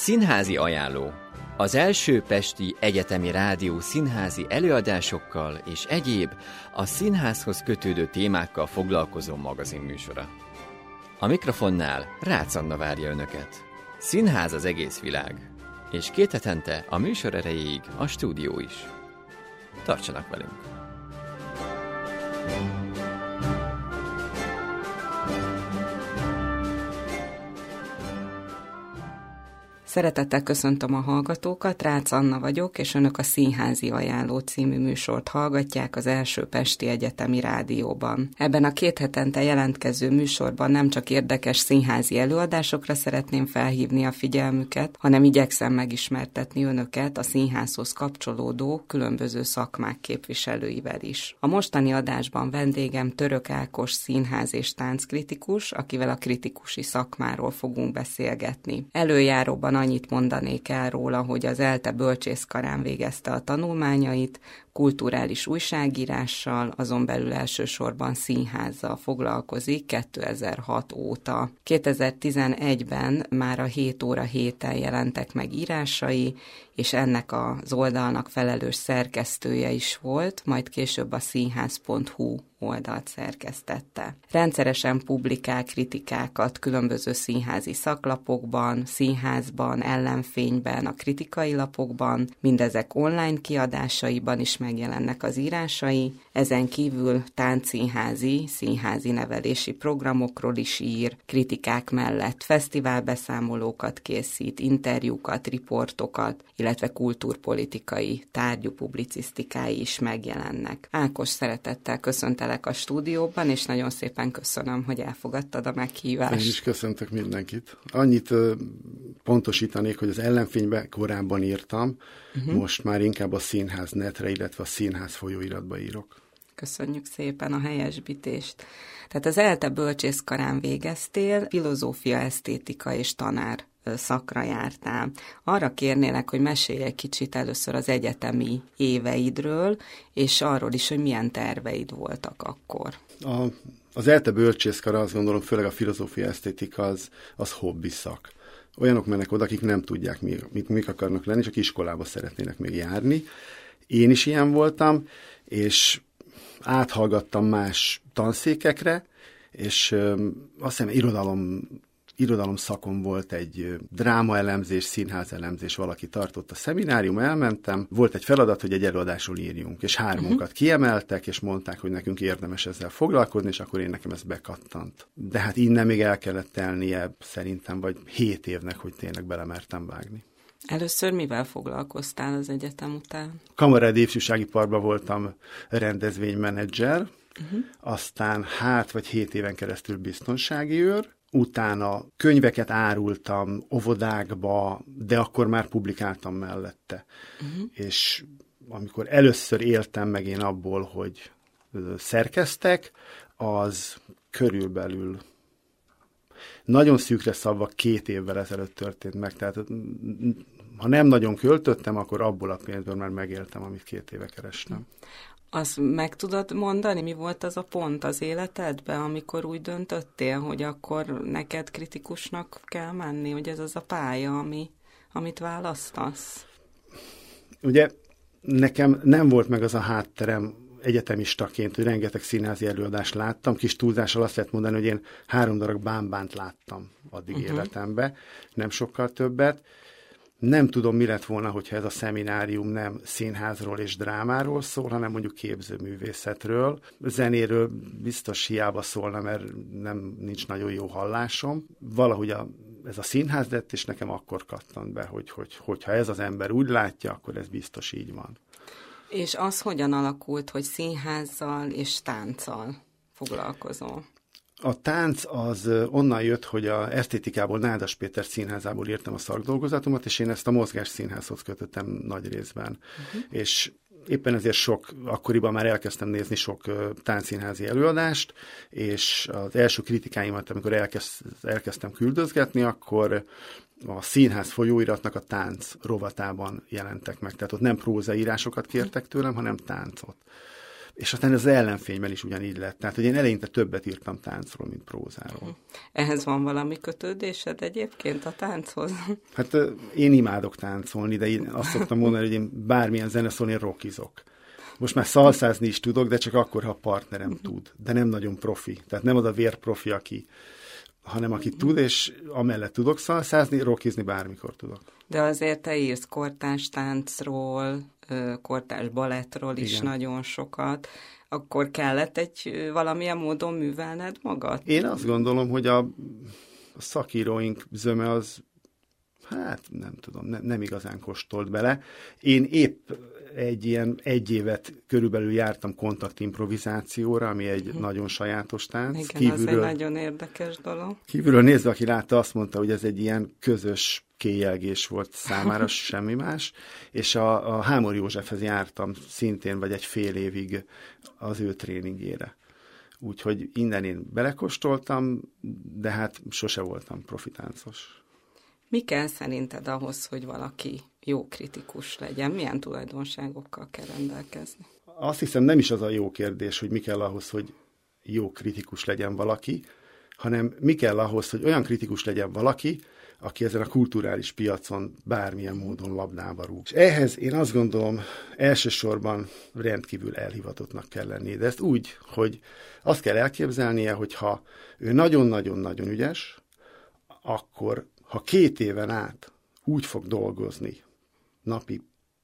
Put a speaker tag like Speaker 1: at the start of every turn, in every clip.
Speaker 1: Színházi ajánló. Az első pesti egyetemi rádió színházi előadásokkal és egyéb a színházhoz kötődő témákkal foglalkozó magazinműsora. A mikrofonnál Rácz Anna várja Önöket. Színház az egész világ. És 2 hetente a műsor erejéig a stúdió is. Tartsanak velünk!
Speaker 2: Szeretettel köszöntöm a hallgatókat, Rácz Anna vagyok, és Önök a Színházi Ajánló című műsort hallgatják az első pesti egyetemi rádióban. Ebben a 2 hetente jelentkező műsorban nem csak érdekes színházi előadásokra szeretném felhívni a figyelmüket, hanem igyekszem megismertetni Önöket a színházhoz kapcsolódó különböző szakmák képviselőivel is. A mostani adásban vendégem Török Ákos színház és tánckritikus, akivel a kritikusi szakmáról fogunk beszélgetni. Előjáróban annyit mondanék el róla, hogy az ELTE bölcsészkarán végezte a tanulmányait, kulturális újságírással, azon belül elsősorban színházzal foglalkozik 2006 óta. 2011-ben már a 7 óra héten jelentek meg írásai, és ennek az oldalnak felelős szerkesztője is volt, majd később a színház.hu oldalt szerkesztette. Rendszeresen publikál kritikákat különböző színházi szaklapokban, színházban, ellenfényben, a kritikai lapokban, mindezek online kiadásaiban is megjelennek az írásai, ezen kívül táncszínházi nevelési programokról is ír, kritikák mellett fesztiválbeszámolókat készít, interjúkat, riportokat, illetve kultúrpolitikai tárgyú publicisztikái is megjelennek. Ákos, szeretettel köszöntelek a stúdióban, és nagyon szépen köszönöm, hogy elfogadtad a meghívást.
Speaker 3: Én is köszöntök mindenkit. Annyit pontosítanék, hogy az ellenfényben korábban írtam, most már inkább a Színház netre, illetve a Színház folyóiratba írok.
Speaker 2: Köszönjük szépen a helyesbítést. Tehát az ELTE bölcsészkarán végeztél, filozófia, esztétika és tanár szakra jártál. Arra kérnélek, hogy mesélj egy kicsit először az egyetemi éveidről, és arról is, hogy milyen terveid voltak akkor.
Speaker 3: Az ELTE bölcsészkara, azt gondolom, főleg a filozófia, esztétika az hobbi szak. Olyanok mennek oda, akik nem tudják, mik akarnak lenni, csak iskolába szeretnének még járni. Én is ilyen voltam, és áthallgattam más tanszékekre, és azt hiszem irodalom szakon volt egy drámaelemzés, színházelemzés, valaki tartott a szeminárium, elmentem, volt egy feladat, hogy egy előadásról írjunk, és 3-unkat kiemeltek, és mondták, hogy nekünk érdemes ezzel foglalkozni, és akkor nekem ez bekattant. De hát innen még el kellett telnie szerintem, vagy 7 évnek, hogy tényleg belemertem vágni.
Speaker 2: Először mivel foglalkoztál az egyetem után?
Speaker 3: Kamarád ifjúsági parkban voltam rendezvénymenedzser, aztán 6 vagy 7 éven keresztül biztonsági őr, utána könyveket árultam óvodákba, de akkor már publikáltam mellette. És amikor először éltem meg én abból, hogy szerkesztek, az körülbelül nagyon szűkre szabva 2 évvel ezelőtt történt meg. Tehát ha nem nagyon költöttem, akkor abból a pénzből már megéltem, amit 2 éve kerestem.
Speaker 2: Azt meg tudod mondani, mi volt az a pont az életedben, amikor úgy döntöttél, hogy akkor neked kritikusnak kell menni, hogy ez az a pálya, amit választasz?
Speaker 3: Ugye nekem nem volt meg az a hátterem egyetemistaként, hogy rengeteg színházi előadást láttam. Kis túlzással azt lehet mondani, hogy én 3 darab bámbánt láttam addig életemben, nem sokkal többet. Nem tudom, mi lett volna, hogyha ez a szeminárium nem színházról és drámáról szól, hanem mondjuk képzőművészetről. Zenéről biztos hiába szólna, mert nincs nagyon jó hallásom. Valahogy ez a színház lett, és nekem akkor kattant be, hogyha ez az ember úgy látja, akkor ez biztos így van.
Speaker 2: És az hogyan alakult, hogy színházzal és tánccal foglalkozol?
Speaker 3: A tánc az onnan jött, hogy az esztétikából, Nádas Péter színházából írtam a szakdolgozatomat, és én ezt a Mozgás Színházhoz kötöttem nagy részben. És éppen ezért akkoriban már elkezdtem nézni sok táncszínházi előadást, és az első kritikáimat, amikor elkezdtem küldözgetni, akkor a Színház folyóiratnak a tánc rovatában jelentek meg. Tehát ott nem prózaírásokat kértek tőlem, hanem táncot. És aztán az ellenfényben is ugyanígy lett. Tehát, hogy én eleinte többet írtam táncról, mint prózáról.
Speaker 2: Ehhez van valami kötődésed egyébként a tánchoz?
Speaker 3: Hát én imádok táncolni, de én azt szoktam mondani, hogy én bármilyen zeneszól, én rockizok. Most már szalszázni is tudok, de csak akkor, ha a partnerem tud. De nem nagyon profi. Tehát nem az a vérprofi, hanem aki tud, és amellett tudok szalszázni, rockizni bármikor tudok.
Speaker 2: De azért te írsz kortárs táncról, kortárs balettról is. Igen. Nagyon sokat. Akkor kellett valamilyen módon művelned magad?
Speaker 3: Én azt gondolom, hogy a szakíróink zöme az, hát nem tudom, nem igazán kóstolt bele. Én épp egy évet körülbelül jártam kontaktimprovizációra, ami egy nagyon sajátos tánc.
Speaker 2: Igen, kívülről, az egy nagyon érdekes dolog.
Speaker 3: Kívülről nézve, aki látta, azt mondta, hogy ez egy ilyen közös kéjelgés volt számára, semmi más, és a Hámor Józsefhez jártam szintén, vagy egy fél évig az ő tréningére. Úgyhogy innen én belekóstoltam, de hát sose voltam profitáncos.
Speaker 2: Mi kell szerinted ahhoz, hogy valaki jó kritikus legyen? Milyen tulajdonságokkal kell rendelkezni?
Speaker 3: Azt hiszem, nem is az a jó kérdés, hogy mi kell ahhoz, hogy jó kritikus legyen valaki, hanem mi kell ahhoz, hogy olyan kritikus legyen valaki, aki ezen a kulturális piacon bármilyen módon labdába rúg. És ehhez én azt gondolom, elsősorban rendkívül elhivatottnak kell lenni. De ezt úgy, hogy azt kell elképzelnie, hogy ha ő nagyon-nagyon-nagyon ügyes, akkor ha 2 éven át úgy fog dolgozni, napi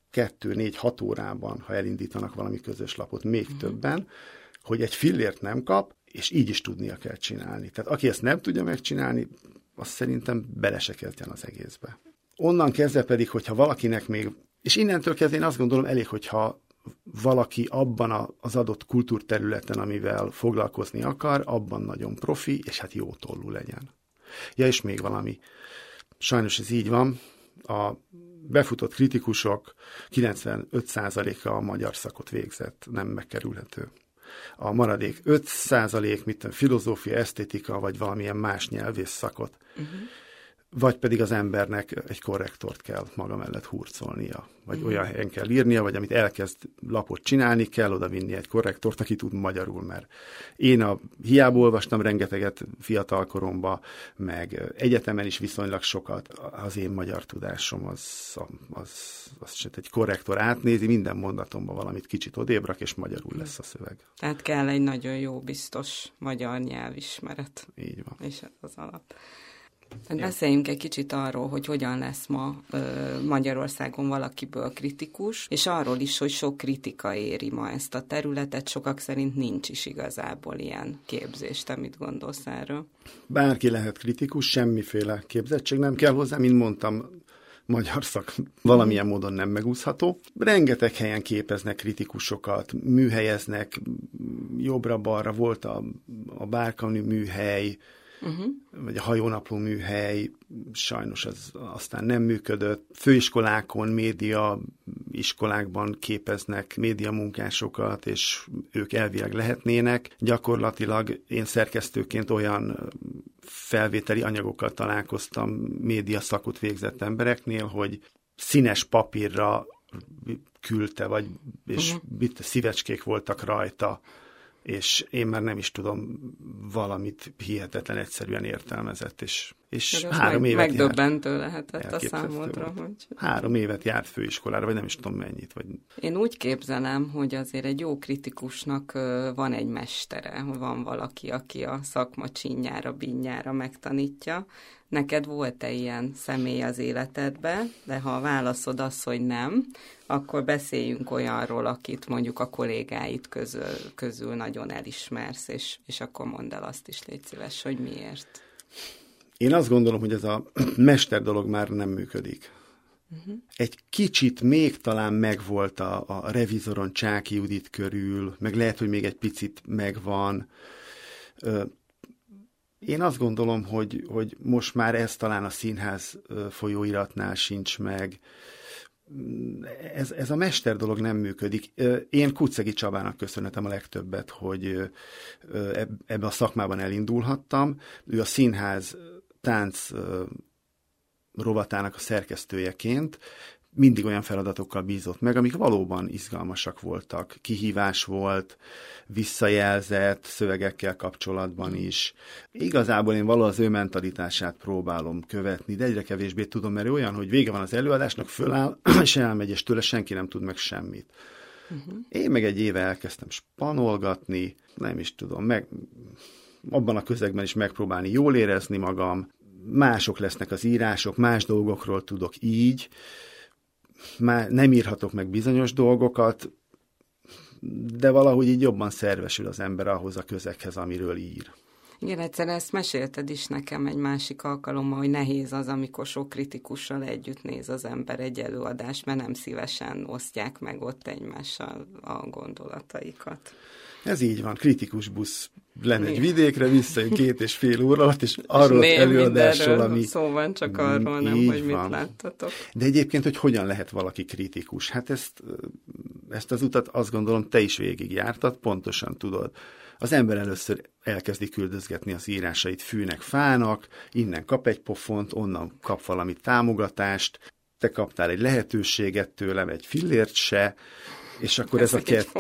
Speaker 3: 2-4-6 órában, ha elindítanak valami közös lapot, még többen, hogy egy fillért nem kap, és így is tudnia kell csinálni. Tehát aki ezt nem tudja megcsinálni, azt szerintem bele se kezdjen az egészbe. Onnan kezdve pedig, hogyha valakinek még, és innentől kezdve én azt gondolom elég, hogyha valaki abban az adott kultúrterületen, amivel foglalkozni akar, abban nagyon profi, és hát jó tollú legyen. Ja, és még valami. Sajnos ez így van. A befutott kritikusok 95%-a a magyar szakot végzett, nem megkerülhető. A maradék 5%, filozófia, esztétika, vagy valamilyen más nyelvész szakot. Vagy pedig az embernek egy korrektort kell maga mellett hurcolnia, vagy olyan helyen kell írnia, vagy amit elkezd lapot csinálni, kell oda vinni egy korrektort, aki tud magyarul, mert én hiába olvastam rengeteget fiatal koromban, meg egyetemen is viszonylag sokat, az én magyar tudásom az egy korrektor átnézi, minden mondatomban valamit kicsit odébrak, és magyarul lesz a szöveg.
Speaker 2: Tehát kell egy nagyon jó, biztos magyar nyelvismeret.
Speaker 3: Így van.
Speaker 2: És ez az alap. Beszéljünk egy kicsit arról, hogy hogyan lesz ma Magyarországon valakiből kritikus, és arról is, hogy sok kritika éri ma ezt a területet, sokak szerint nincs is igazából ilyen képzés. Te mit gondolsz erről?
Speaker 3: Bárki lehet kritikus, semmiféle képzettség nem kell hozzá, mint mondtam, magyar szak valamilyen módon nem megúszható. Rengeteg helyen képeznek kritikusokat, műhelyeznek, jobbra-balra volt a Bárkanyi műhely, vagy a hajónapló műhely, sajnos ez aztán nem működött. Főiskolákon, média iskolákban képeznek médiamunkásokat, és ők elvileg lehetnének. Gyakorlatilag én szerkesztőként olyan felvételi anyagokkal találkoztam média szakot végzett embereknél, hogy színes papírra küldte, és szívecskék voltak rajta, és én már nem is tudom, valamit hihetetlen egyszerűen értelmezett, és 3 évet
Speaker 2: megdöbbentő lehetett a számodra. Hogy...
Speaker 3: 3 évet járt főiskolára, vagy nem is tudom mennyit. Vagy...
Speaker 2: Én úgy képzelem, hogy azért egy jó kritikusnak van egy mestere, van valaki, aki a szakma csínjára, binnyára megtanítja. Neked volt-e ilyen személy az életedben, de ha a válaszod az, hogy nem, akkor beszéljünk olyanról, akit mondjuk a kollégáid közül nagyon elismersz, és akkor mondd el azt is, légy szíves, hogy miért.
Speaker 3: Én azt gondolom, hogy ez a mester dolog már nem működik. Egy kicsit még talán megvolt a revizoron Csáky Judit körül, meg lehet, hogy még egy picit megvan. Én azt gondolom, hogy most már ez talán a színház folyóiratnál sincs meg. Ez a mester dolog nem működik. Én Kuczegi Csabának köszönhetem a legtöbbet, hogy ebben a szakmában elindulhattam. Ő a színház tánc rovatának a szerkesztőjeként mindig olyan feladatokkal bízott meg, amik valóban izgalmasak voltak. Kihívás volt, visszajelzett szövegekkel kapcsolatban is. Igazából én valahol az ő mentalitását próbálom követni, de egyre kevésbé tudom, mert olyan, hogy vége van az előadásnak, föláll, és elmegy, és tőle senki nem tud meg semmit. Én meg egy éve elkezdtem spanolgatni, nem is tudom, meg abban a közegben is megpróbálni jól érezni magam, mások lesznek az írások, más dolgokról tudok így, már nem írhatok meg bizonyos dolgokat, de valahogy így jobban szervesül az ember ahhoz a közeghez, amiről ír.
Speaker 2: Igen, egyszer ezt mesélted is nekem egy másik alkalommal, hogy nehéz az, amikor sok kritikussal együtt néz az ember egy előadást, mert nem szívesen osztják meg ott egymással a gondolataikat.
Speaker 3: Ez így van, kritikus busz lemegy vidékre, visszajön 2,5 óra alatt, és arról az előadásról, ami...
Speaker 2: Szó van, csak arról nem, hogy mit láttatok.
Speaker 3: De egyébként, hogy hogyan lehet valaki kritikus? Hát ezt az utat azt gondolom te is végigjártad, pontosan tudod. Az ember először elkezdi küldözgetni az írásait fűnek, fának, innen kap egy pofont, onnan kap valami támogatást, te kaptál egy lehetőséget tőlem, egy fillért se, és akkor ez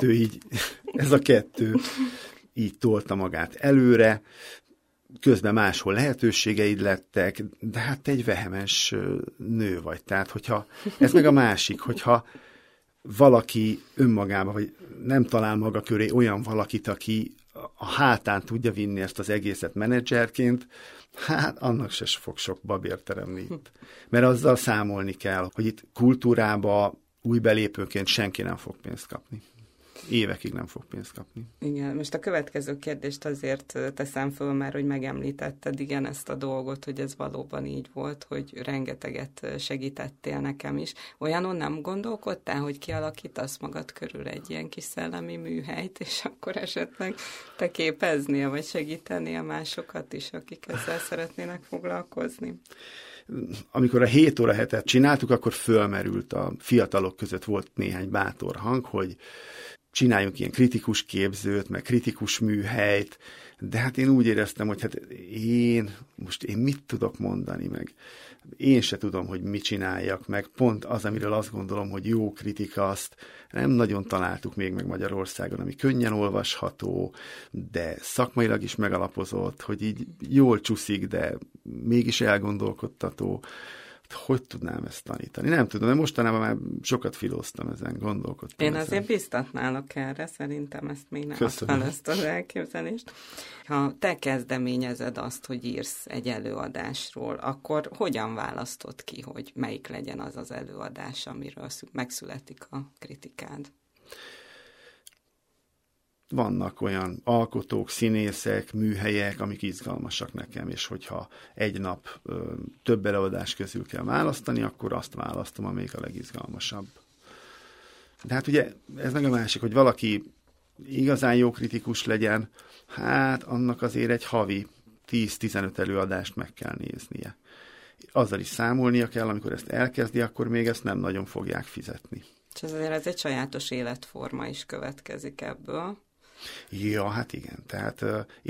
Speaker 3: a kettő így tolta magát előre, közben máshol lehetőségeid lettek, de hát te egy vehemens nő vagy. Tehát, hogyha, ez meg a másik, hogyha valaki önmagában, vagy nem talál maga köré olyan valakit, aki a hátán tudja vinni ezt az egészet menedzserként, hát annak se fog sok babért teremni itt. Mert azzal számolni kell, hogy itt kultúrába új belépőként senki nem fog pénzt kapni. Évekig nem fog pénzt kapni.
Speaker 2: Igen, most a következő kérdést azért teszem föl már, hogy megemlítetted, igen, ezt a dolgot, hogy ez valóban így volt, hogy rengeteget segítettél nekem is. Olyanon nem gondolkodtál, hogy kialakítasz magad körül egy ilyen kis szellemi műhelyt, és akkor esetleg te képeznél, vagy segítenél másokat is, akik ezzel szeretnének foglalkozni?
Speaker 3: Amikor a 7 óra hetet csináltuk, akkor fölmerült a fiatalok között, volt néhány bátor hang, hogy csináljunk ilyen kritikus képzőt, meg kritikus műhelyt, de hát én úgy éreztem, hogy hát én mit tudok mondani, meg én se tudom, hogy mit csináljak, meg pont az, amiről azt gondolom, hogy jó kritika, azt nem nagyon találtuk még meg Magyarországon, ami könnyen olvasható, de szakmailag is megalapozott, hogy így jól csúszik, de mégis elgondolkodtató. Hogy tudnám ezt tanítani? Nem tudom, de mostanában már sokat filóztam ezen, gondolkodtam.
Speaker 2: Én azért biztatnálok erre, szerintem ezt még nem adtam el ezt az elképzelést. Ha te kezdeményezed azt, hogy írsz egy előadásról, akkor hogyan választod ki, hogy melyik legyen az az előadás, amiről megszületik a kritikád?
Speaker 3: Vannak olyan alkotók, színészek, műhelyek, amik izgalmasak nekem, és hogyha egy nap több előadás közül kell választani, akkor azt választom, amelyik a legizgalmasabb. De hát ugye ez meg a másik, hogy valaki igazán jó kritikus legyen, hát annak azért egy havi 10-15 előadást meg kell néznie. Azzal is számolnia kell, amikor ezt elkezdi, akkor még ezt nem nagyon fogják fizetni.
Speaker 2: És ez egy sajátos életforma is következik ebből.
Speaker 3: Ja, hát igen. Tehát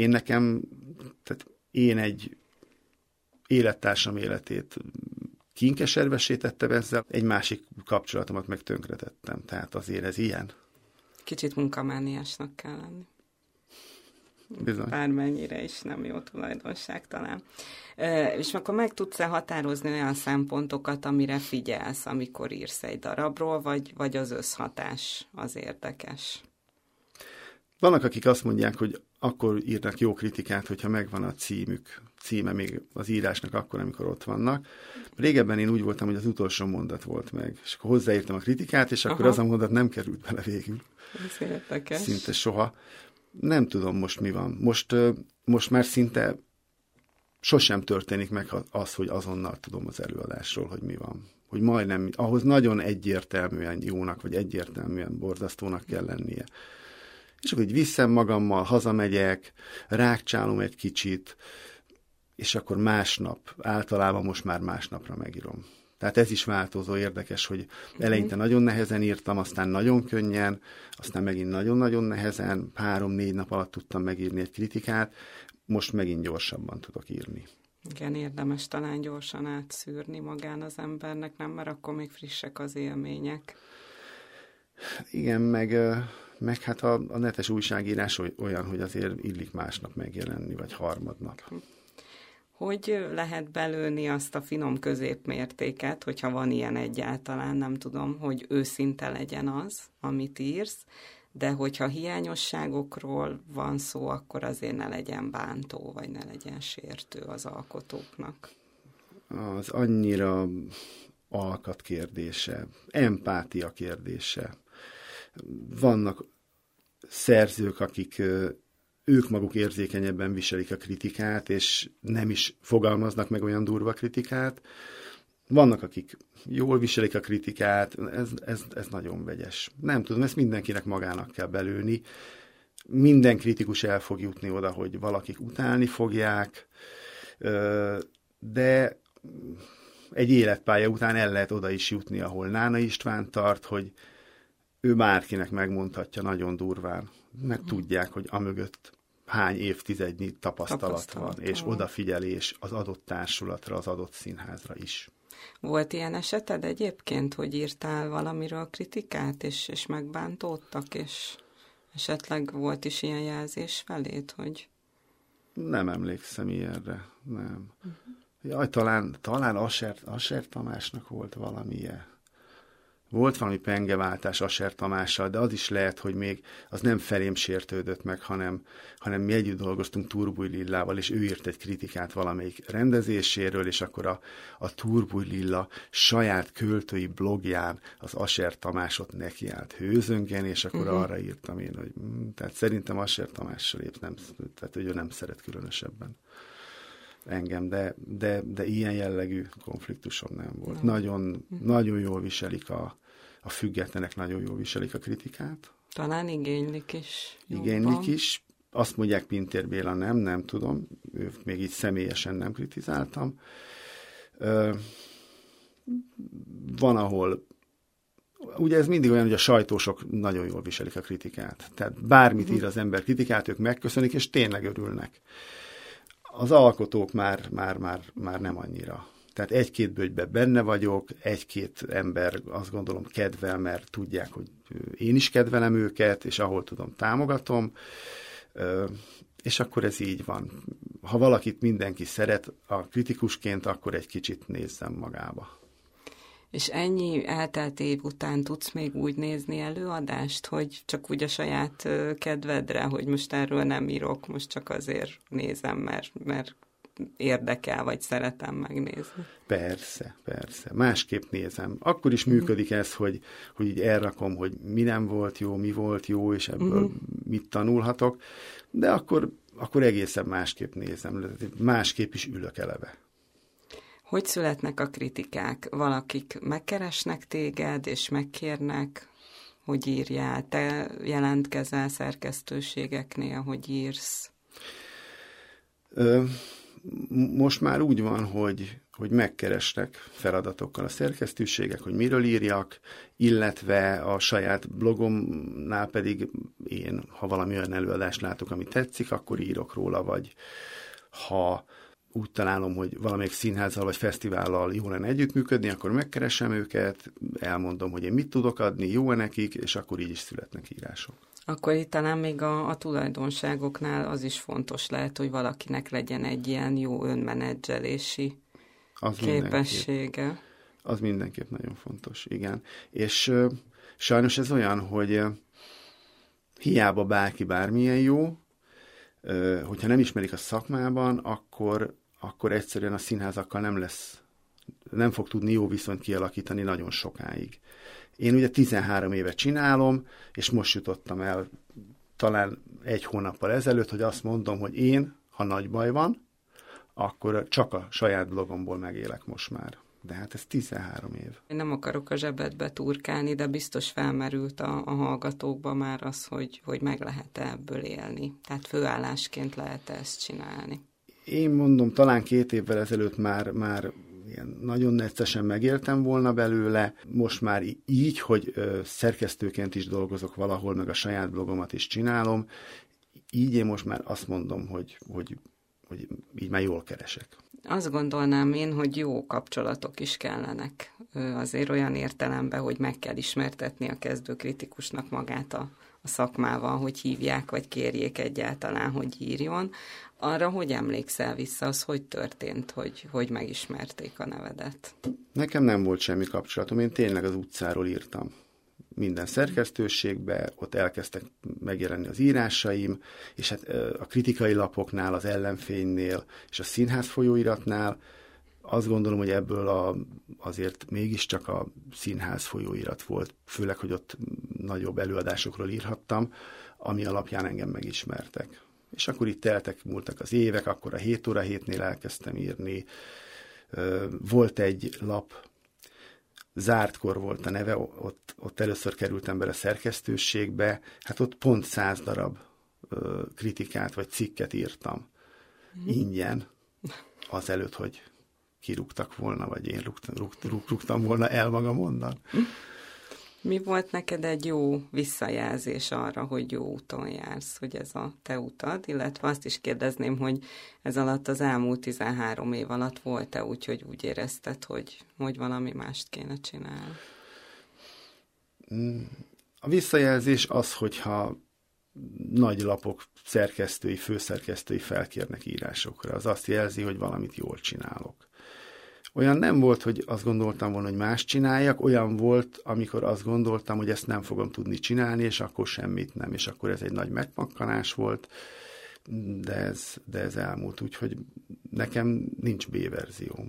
Speaker 3: én egy élettársam életét kinkeservessé tettem ezzel, egy másik kapcsolatomat meg tönkretettem. Tehát azért ez ilyen.
Speaker 2: Kicsit munkamániásnak kell lenni.
Speaker 3: Bizony.
Speaker 2: Bármennyire is nem jó tulajdonság talán. És akkor meg tudsz-e határozni olyan szempontokat, amire figyelsz, amikor írsz egy darabról, vagy az összhatás az érdekes?
Speaker 3: Vannak, akik azt mondják, hogy akkor írnak jó kritikát, hogyha megvan a címe még az írásnak akkor, amikor ott vannak. Régebben én úgy voltam, hogy az utolsó mondat volt meg, és akkor hozzáírtam a kritikát, és akkor az a mondat nem került bele végül.
Speaker 2: Ez érdekes.
Speaker 3: Szinte soha. Nem tudom most mi van. Most már szinte sosem történik meg az, hogy azonnal tudom az előadásról, hogy mi van. Hogy majdnem, ahhoz nagyon egyértelműen jónak, vagy egyértelműen borzasztónak kell lennie. És akkor így viszem magammal, hazamegyek, rákcsálom egy kicsit, és akkor másnap, általában most már másnapra megírom. Tehát ez is változó, érdekes, hogy eleinte nagyon nehezen írtam, aztán nagyon könnyen, aztán megint nagyon-nagyon nehezen, 3-4 nap alatt tudtam megírni egy kritikát, most megint gyorsabban tudok írni.
Speaker 2: Igen, érdemes talán gyorsan átszűrni magán az embernek, nem? Mert akkor még frissek az élmények.
Speaker 3: Igen, meg hát a netes újságírás olyan, hogy azért illik másnap megjelenni, vagy harmadnap.
Speaker 2: Hogy lehet belőni azt a finom középmértéket, hogyha van ilyen egyáltalán, nem tudom, hogy őszinte legyen az, amit írsz, de hogyha hiányosságokról van szó, akkor azért ne legyen bántó, vagy ne legyen sértő az alkotóknak.
Speaker 3: Az annyira alkat kérdése, empátia kérdése. Vannak szerzők, akik ők maguk érzékenyebben viselik a kritikát, és nem is fogalmaznak meg olyan durva kritikát. Vannak, akik jól viselik a kritikát, ez nagyon vegyes. Nem tudom, ezt mindenkinek magának kell belőni. Minden kritikus el fog jutni oda, hogy valakik utálni fogják, de egy életpálya után el lehet oda is jutni, ahol Nána István tart, hogy ő bárkinek megmondhatja nagyon durván, mert tudják, hogy amögött hány évtizednyi tapasztalat van, és odafigyelés az adott társulatra, az adott színházra is.
Speaker 2: Volt ilyen eseted egyébként, hogy írtál valamiről kritikát, és megbántódtak, és esetleg volt is ilyen jelzés feléd, hogy...
Speaker 3: Nem emlékszem ilyenre, nem. Jaj, talán Asser Tamásnak volt valamilyen. Volt valami pengeváltás Asser Tamással, de az is lehet, hogy még az nem felém sértődött meg, hanem mi együtt dolgoztunk Turbúj Lillával, és ő írt egy kritikát valamelyik rendezéséről, és akkor a Turbúj Lilla saját költői blogján az Asser Tamásot nekiállt hőzöngeni, és akkor arra írtam én, hogy tehát szerintem Asser Tamással épp nem, tehát ő nem szeret különösebben engem, de ilyen jellegű konfliktusom nem volt. Nagyon jól viselik a függetlenek, nagyon jól viselik a kritikát.
Speaker 2: Talán igénylik is.
Speaker 3: Igénylik is. Azt mondják, Pintér Béla nem tudom. Őt még így személyesen nem kritizáltam. Van, ahol ugye ez mindig olyan, hogy a sajtósok nagyon jól viselik a kritikát. Tehát bármit ír az ember kritikát, ők megköszönik, és tényleg örülnek. Az alkotók már nem annyira. Tehát egy-két bögybe benne vagyok, egy-két ember azt gondolom kedvel, mert tudják, hogy én is kedvelem őket, és ahol tudom, támogatom, és akkor ez így van. Ha valakit mindenki szeret a kritikusként, akkor egy kicsit nézzem magába.
Speaker 2: És ennyi eltelt év után tudsz még úgy nézni előadást, hogy csak úgy a saját kedvedre, hogy most erről nem írok, most csak azért nézem, mert érdekel, vagy szeretem megnézni.
Speaker 3: Persze. Másképp nézem. Akkor is működik ez, hogy így elrakom, hogy mi nem volt jó, mi volt jó, és ebből mit tanulhatok, de akkor egészen másképp nézem, másképp is ülök eleve.
Speaker 2: Hogy születnek a kritikák? Valakik megkeresnek téged, és megkérnek, hogy írjál. Te jelentkezel szerkesztőségeknél, hogy írsz?
Speaker 3: Most már úgy van, hogy megkerestek feladatokkal a szerkesztőségek, hogy miről írjak, illetve a saját blogomnál pedig én, ha valami olyan előadást látok, ami tetszik, akkor írok róla, vagy ha úgy találom, hogy valamelyik színházzal vagy fesztivállal jó lenne együttműködni, akkor megkeresem őket, elmondom, hogy én mit tudok adni, jó-e nekik, és akkor így is születnek írások. Akkor
Speaker 2: itt talán még a tulajdonságoknál az is fontos lehet, hogy valakinek legyen egy ilyen jó önmenedzselési képessége. Az mindenképp nagyon fontos, igen. És sajnos ez olyan, hogy hiába bárki bármilyen jó, hogyha nem ismerik a szakmában, akkor egyszerűen a színházakkal nem fog tudni jó viszonyt kialakítani nagyon sokáig. Én ugye 13 éve csinálom, és most jutottam el talán egy hónappal ezelőtt, hogy azt mondom, hogy én, ha nagy baj van, akkor csak a saját blogomból megélek most már. De hát ez 13 év. Én nem akarok a zsebedbe turkálni, de biztos felmerült a hallgatókba már az, hogy meg lehet-e ebből élni. Tehát főállásként lehet-e ezt csinálni. Én mondom, talán 2 évvel ezelőtt már ilyen nagyon neccesen megéltem volna belőle. Most már így, hogy szerkesztőként is dolgozok valahol, meg a saját blogomat is csinálom, így én most már azt mondom, hogy így már jól keresek. Azt gondolnám én, hogy jó kapcsolatok is kellenek. Azért olyan értelemben, hogy meg kell ismertetni a kezdőkritikusnak magát a szakmával, hogy hívják, vagy kérjék egyáltalán, hogy írjon. Arra, hogy emlékszel vissza, az hogy történt, hogy megismerték a nevedet?
Speaker 3: Nekem nem volt semmi kapcsolatom, én tényleg az utcáról írtam. Minden szerkesztőségbe, ott elkezdtek megjelenni az írásaim, és hát a kritikai lapoknál, az Ellenfénynél és a Színház folyóiratnál azt gondolom, hogy ebből azért mégiscsak a Színház folyóirat volt, főleg, hogy ott nagyobb előadásokról írhattam, ami alapján engem megismertek. És akkor itt múltak az évek, akkor a 7 óra 7-nél elkezdtem írni. Volt egy lap, Zártkor volt a neve, ott először kerültem bele szerkesztőségbe, hát ott pont 100 darab kritikát vagy cikket írtam. Ingyen, azelőtt, hogy kirúgtak volna, vagy én rúgtam volna el magam onnan.
Speaker 2: Mi volt neked egy jó visszajelzés arra, hogy jó úton jársz, hogy ez a te utad, illetve azt is kérdezném, hogy ez alatt az elmúlt 13 év alatt volt-e úgy, hogy úgy érezted, hogy valami mást kéne csinálni?
Speaker 3: A visszajelzés az, hogyha nagy lapok szerkesztői, főszerkesztői felkérnek írásokra, az azt jelzi, hogy valamit jól csinálok. Olyan nem volt, hogy azt gondoltam volna, hogy más csináljak, olyan volt, amikor azt gondoltam, hogy ezt nem fogom tudni csinálni, és akkor semmit nem, és akkor ez egy nagy megpakkanás volt, de ez elmúlt, úgyhogy nekem nincs B-verzióm.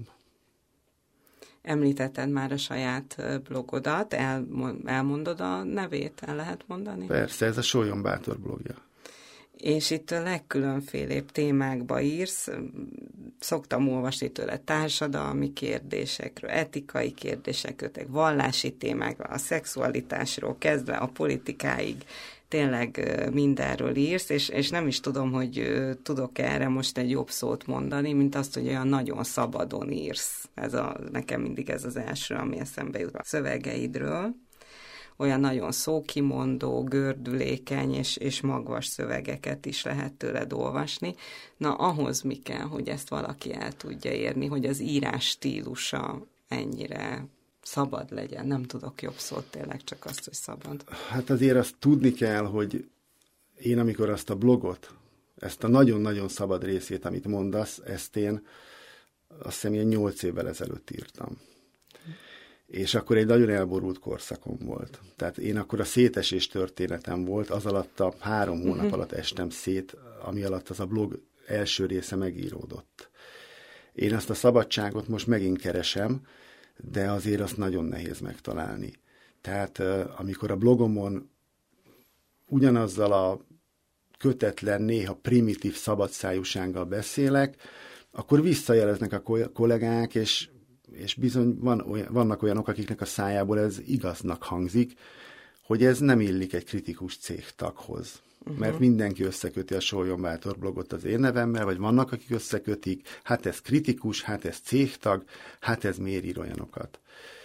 Speaker 2: Említetted már a saját blogodat, elmondod a nevét, el lehet mondani?
Speaker 3: Persze, ez a Sólyom Bátor blogja.
Speaker 2: És itt a legkülönfélébb témákba írsz, szoktam olvasni tőle társadalmi kérdésekről, etikai kérdésekről, vallási témákról, a szexualitásról kezdve a politikáig, tényleg mindenről írsz, és nem is tudom, hogy tudok erre most egy jobb szót mondani, mint azt, hogy olyan nagyon szabadon írsz. Nekem mindig ez az első, ami eszembe jut a szövegeidről. Olyan nagyon szókimondó, gördülékeny és magvas szövegeket is lehet tőled olvasni. Na, ahhoz mi kell, hogy ezt valaki el tudja érni, hogy az írás stílusa ennyire szabad legyen? Nem tudok jobb szót, tényleg csak azt, hogy szabad.
Speaker 3: Hát azért azt tudni kell, hogy én amikor azt a blogot, ezt a nagyon-nagyon szabad részét, amit mondasz, ezt én azt hiszem ilyen 8 évvel ezelőtt írtam. És akkor egy nagyon elborult korszakom volt. Tehát én akkor a szétesés történetem volt, az alatt a 3 hónap alatt estem szét, ami alatt az a blog első része megíródott. Én azt a szabadságot most megint keresem, de azért azt nagyon nehéz megtalálni. Tehát amikor a blogomon ugyanazzal a kötetlen, néha primitív szabadszájúsággal beszélek, akkor visszajeleznek a kollégák, és bizony vannak olyanok, akiknek a szájából ez igaznak hangzik, hogy ez nem illik egy kritikus cégtaghoz. Mert mindenki összeköti a Sólyom Bátor blogot az én nevemmel, vagy vannak, akik összekötik, hát ez kritikus, hát ez cégtag, hát ez miért ír olyanokat.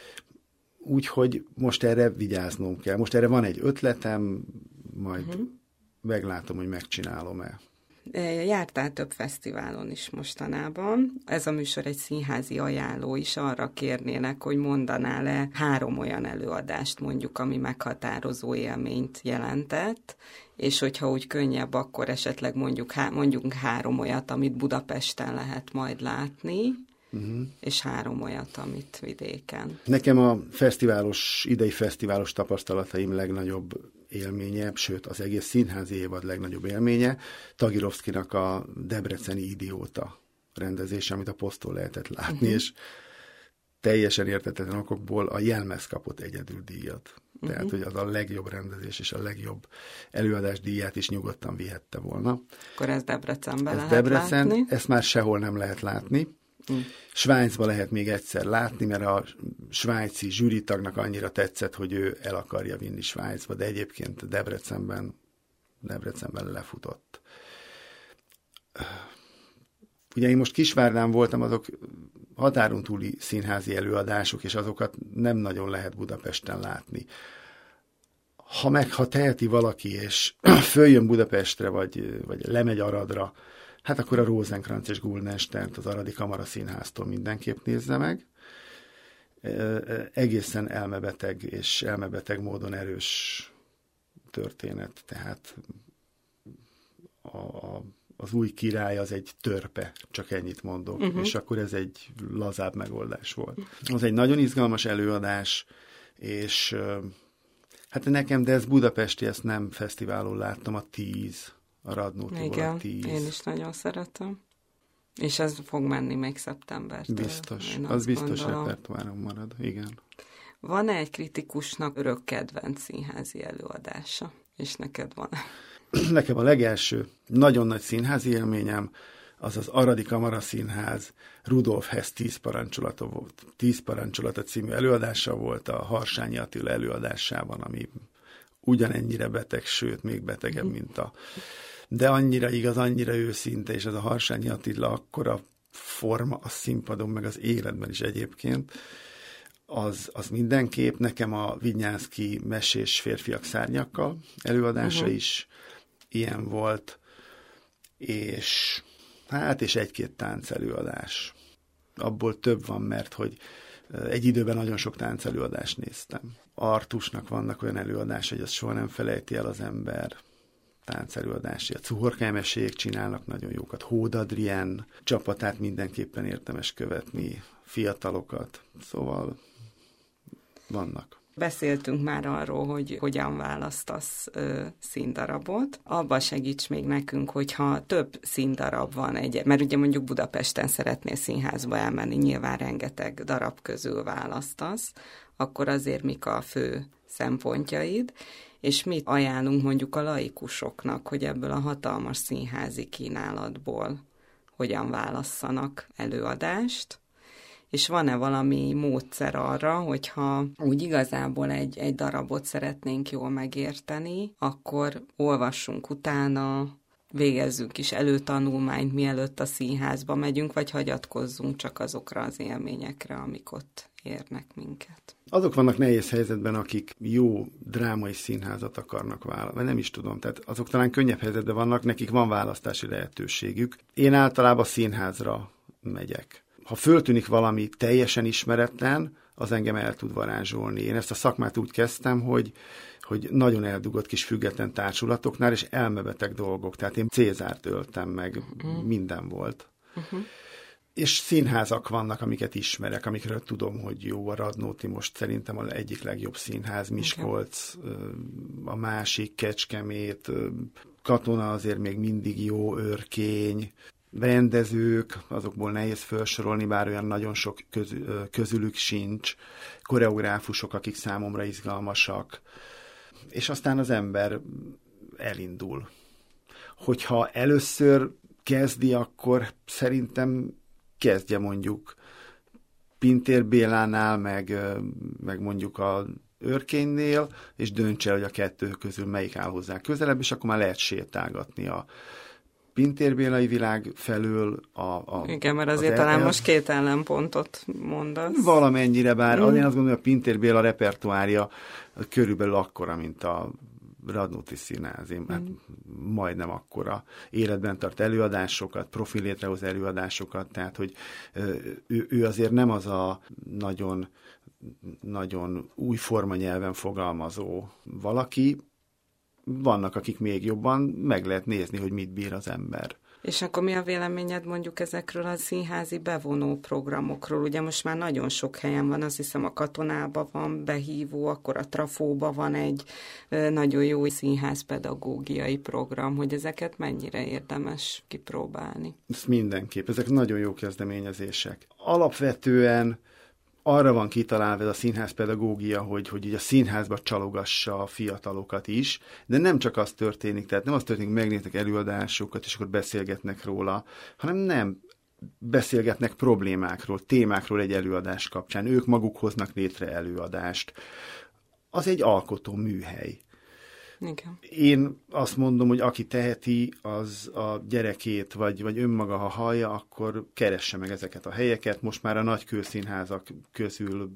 Speaker 3: Úgyhogy most erre vigyáznom kell. Most erre van egy ötletem, majd meglátom, hogy megcsinálom-e.
Speaker 2: Jártál több fesztiválon is mostanában. Ez a műsor egy színházi ajánló is, arra kérnének, hogy mondanál-e 3 olyan előadást mondjuk, ami meghatározó élményt jelentett, és hogyha úgy könnyebb, akkor esetleg mondjuk 3 olyat, amit Budapesten lehet majd látni, és 3 olyat, amit vidéken.
Speaker 3: Nekem a idei fesztiválos tapasztalataim legnagyobb élménye, sőt az egész színházi évad legnagyobb élménye, Tagirovszkinak a Debreceni Idióta rendezése, amit a Posztól lehetett látni, és teljesen érthetetlen okokból a Jelmez kapott egyedül díjat. Tehát, hogy az a legjobb rendezés és a legjobb előadás díját is nyugodtan vihette volna.
Speaker 2: Akkor ez Debrecenben lehet látni?
Speaker 3: Ezt már sehol nem lehet látni. Svájcban lehet még egyszer látni, mert a svájci zsűritagnak annyira tetszett, hogy ő el akarja vinni Svájcba, de egyébként Debrecenben lefutott. Ugye én most Kisvárdán voltam, azok határon túli színházi előadások, és azokat nem nagyon lehet Budapesten látni. Ha teheti valaki, és följön Budapestre, vagy lemegy Aradra, hát akkor a Rosenkrantz és Guildensternt az Aradi Kamaraszínháztól mindenképp nézze meg. Egészen elmebeteg és elmebeteg módon erős történet, tehát az új király az egy törpe, csak ennyit mondok, és akkor ez egy lazább megoldás volt. Az egy nagyon izgalmas előadás, és hát nekem, de ez budapesti, ezt nem fesztiválon láttam, a 10, a Radnótiból a 10.
Speaker 2: Igen, én is nagyon szeretem. És ez fog menni még szeptembertől.
Speaker 3: Biztos, az biztos repertoáron marad, igen.
Speaker 2: Van-e egy kritikusnak örök kedvenc színházi előadása? És neked van?
Speaker 3: Nekem a legelső nagyon nagy színházi élményem az az Aradi Kamaraszínház Rudolf Hess 10 parancsolata volt. 10 parancsolata című előadása volt a Harsányi Attila előadásában, ami ugyanennyire beteg, sőt, még betegebb, mint de annyira igaz, annyira őszinte, és ez a Harsányi Attila akkora forma a színpadon, meg az életben is egyébként, az mindenképp. Nekem a Vidnyánszky Mesés férfiak szárnyakkal előadása is ilyen volt, és egy-két tánc előadás. Abból több van, mert hogy egy időben nagyon sok tánc előadást néztem. Artusnak vannak olyan előadás, hogy azt soha nem felejti el az ember, táncelőadási. A Cuhorka mesék csinálnak nagyon jókat. Hód Adrien csapatát mindenképpen érdemes követni, fiatalokat, szóval vannak.
Speaker 2: Beszéltünk már arról, hogy hogyan választasz színdarabot. Abba segíts még nekünk, hogyha több színdarab van, mert ugye mondjuk Budapesten szeretnél színházba elmenni, nyilván rengeteg darab közül választasz, akkor azért mik a fő szempontjaid, és mit ajánlunk mondjuk a laikusoknak, hogy ebből a hatalmas színházi kínálatból hogyan válasszanak előadást, és van-e valami módszer arra, hogyha úgy igazából egy darabot szeretnénk jól megérteni, akkor olvassunk utána, végezzünk is előtanulmányt, mielőtt a színházba megyünk, vagy hagyatkozzunk csak azokra az élményekre, amik ott érnek minket.
Speaker 3: Azok vannak nehéz helyzetben, akik jó drámai színházat akarnak választani, nem is tudom, tehát azok talán könnyebb helyzetben vannak, nekik van választási lehetőségük. Én általában színházra megyek. Ha föltűnik valami teljesen ismeretlen, az engem el tud varázsolni. Én ezt a szakmát úgy kezdtem, hogy nagyon eldugott kis független társulatoknál, és elmebeteg dolgok. Tehát én Cézárt öltem meg, minden volt. És színházak vannak, amiket ismerek, amikről tudom, hogy jó. A Radnóti most szerintem az egyik legjobb színház, Miskolc, a másik Kecskemét, Katona azért még mindig jó, Örkény, rendezők, azokból nehéz felsorolni, bár olyan nagyon sok közülük sincs, koreográfusok, akik számomra izgalmasak, és aztán az ember elindul. Hogyha először kezdi, akkor szerintem kezdje mondjuk Pintér Bélánál, meg mondjuk a Örkénynél, és döntse, hogy a kettő közül melyik áll hozzá közelebb, és akkor már lehet sétálgatni a Pintér Bélai világ felől.
Speaker 2: Igen, mert azért talán most két ellenpontot mondasz.
Speaker 3: Valamennyire, bár én azt gondolom, hogy a Pintér Béla repertoárja körülbelül akkora, mint a Radnóti Színház, hát majdnem akkora. Életben tart előadásokat, profil létrehoz előadásokat, tehát hogy ő azért nem az a nagyon, nagyon új formanyelven fogalmazó valaki. Vannak, akik még jobban, meg lehet nézni, hogy mit bír az ember.
Speaker 2: És akkor mi a véleményed mondjuk ezekről a színházi bevonó programokról? Ugye most már nagyon sok helyen van, azt hiszem a Katonában van behívó, akkor a Trafóban van egy nagyon jó színházpedagógiai program, hogy ezeket mennyire érdemes kipróbálni?
Speaker 3: Ez mindenképp, ezek nagyon jó kezdeményezések. Alapvetően arra van kitalálva ez a színházpedagógia, hogy így a színházba csalogassa a fiatalokat is, de nem csak az történik, tehát nem az történik, megnéznek előadásokat, és akkor beszélgetnek róla, hanem nem beszélgetnek problémákról, témákról egy előadás kapcsán. Ők maguk hoznak létre előadást. Az egy alkotó műhely.
Speaker 2: Igen.
Speaker 3: Én azt mondom, hogy aki teheti, az a gyerekét, vagy önmaga, ha hallja, akkor keresse meg ezeket a helyeket. Most már a nagy kőszínházak közül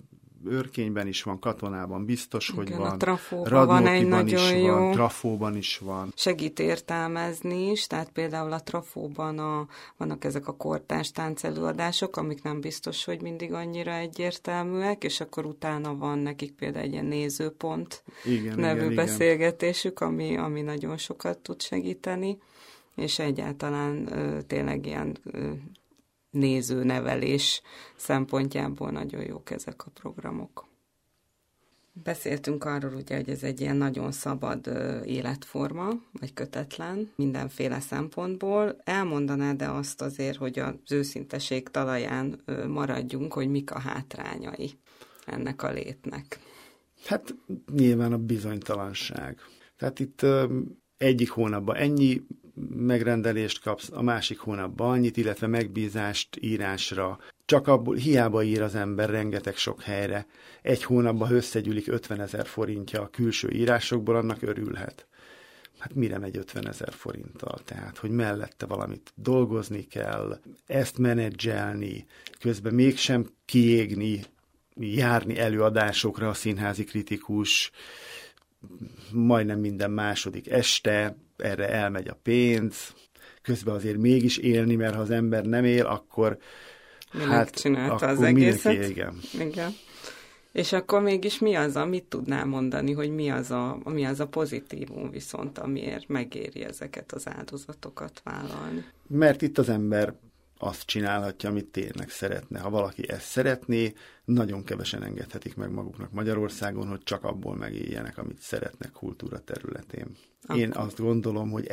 Speaker 3: Örkényben is van, Katonában biztos, hogy
Speaker 2: igen,
Speaker 3: van.
Speaker 2: A Trafóban van egy nagyon jó.
Speaker 3: Van, Trafóban is van.
Speaker 2: Segít értelmezni is, tehát például a Trafóban vannak ezek a kortárs táncelőadások, amik nem biztos, hogy mindig annyira egyértelműek, és akkor utána van nekik például egy ilyen nézőpont nevű beszélgetésük, ami nagyon sokat tud segíteni, és egyáltalán tényleg ilyen nézőnevelés szempontjából nagyon jók ezek a programok. Beszéltünk arról ugye, hogy ez egy ilyen nagyon szabad életforma, vagy kötetlen, mindenféle szempontból. Elmondanád-e azt azért, hogy az őszinteség talaján maradjunk, hogy mik a hátrányai ennek a létnek?
Speaker 3: Hát nyilván a bizonytalanság. Tehát itt egyik hónapban ennyi megrendelést kapsz, a másik hónapban annyit, illetve megbízást írásra. Csak abból hiába ír az ember rengeteg sok helyre. Egy hónapban összegyűlik 50 000 forintja a külső írásokból, annak örülhet. Hát mire megy 50 000 forinttal? Tehát, hogy mellette valamit dolgozni kell, ezt menedzselni, közben mégsem kiégni, járni előadásokra a színházi kritikus, majdnem minden második este, erre elmegy a pénz, közben azért mégis élni, mert ha az ember nem él, akkor
Speaker 2: csinálta az egészet. Igen. És akkor mégis mi az, amit tudnál mondani, hogy mi az a pozitívum viszont, amiért megéri ezeket az áldozatokat vállalni?
Speaker 3: Mert itt az ember azt csinálhatja, amit tényleg szeretne. Ha valaki ezt szeretné, nagyon kevesen engedhetik meg maguknak Magyarországon, hogy csak abból megéljenek, amit szeretnek kultúra területén. Akkor. Én azt gondolom, hogy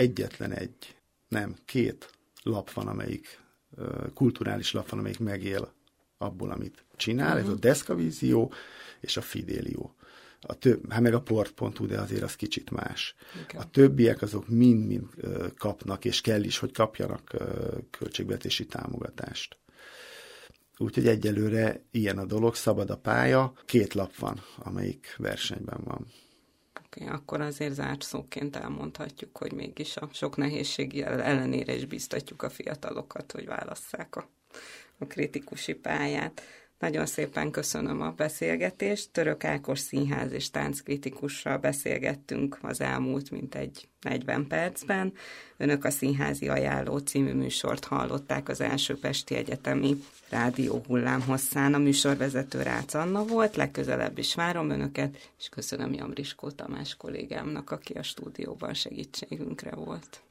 Speaker 3: két lap van, amelyik kulturális lap van, amelyik megél abból, amit csinál. Ez a Deszkavízió és a Fidelio. Meg a Port.hu, de azért az kicsit más. Okay. A többiek azok mind kapnak, és kell is, hogy kapjanak költségvetési támogatást. Úgyhogy egyelőre ilyen a dolog, szabad a pálya, 2 lap van, amelyik versenyben van.
Speaker 2: Oké, akkor azért zárszóként elmondhatjuk, hogy mégis a sok nehézség ellenére is biztatjuk a fiatalokat, hogy válasszák a kritikusi pályát. Nagyon szépen köszönöm a beszélgetést. Török Ákos színház és tánckritikussal beszélgettünk az elmúlt mintegy 40 percben. Önök a Színházi Ajánló című műsort hallották az első Pesti Egyetemi Rádió hullámhosszán. A műsorvezető Rácz Anna volt, legközelebb is várom önöket, és köszönöm Jamriskó Tamás kollégámnak, aki a stúdióban segítségünkre volt.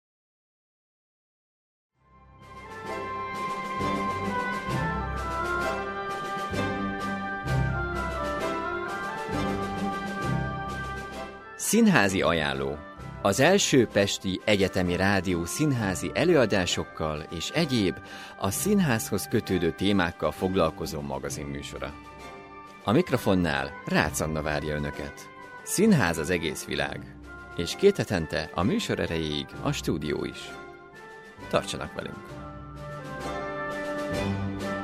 Speaker 1: Színházi ajánló. Az első Pesti Egyetemi Rádió színházi előadásokkal és egyéb a színházhoz kötődő témákkal foglalkozó magazinműsora. A mikrofonnál Rácz Anna várja önöket. Színház az egész világ. És 2 hetente a műsor erejéig a stúdió is. Tartsanak velünk!